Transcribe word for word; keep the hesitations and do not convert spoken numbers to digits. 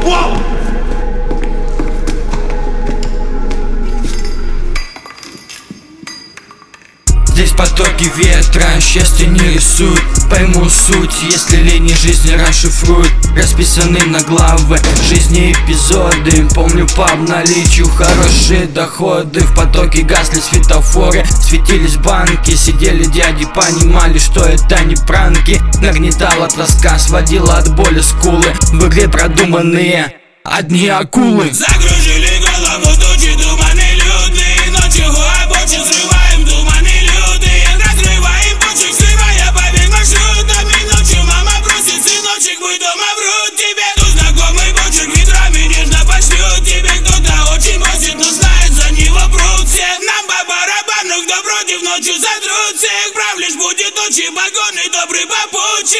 Здесь потоки ветра, счастье не рисуют. Пойму суть, если линии жизни расшифруют. Расписаны на главы жизни эпизоды. Помню по обналичию хорошие доходы. В потоке гасли светофоры, светились банки. Сидели дяди, понимали, что это не пранки. Нагнетала тоска, сводила от боли скулы. В игре продуманные одни акулы. Закружили голову тучи, туманы людные. Ночью у обочин срываем туманы лютые. Разрываем почек, срывая побег маршрутами. Ночью мама просит, сыночек, будь дома, врут тебе. Тут знакомый почерк ветрами нежно пошлют тебе. Кто-то очень просит, но знает, за него прут все. Нам по барабану, кто против, ночью сотрут всех. Прав лишь будет ночи, погоны, добрый попутчик.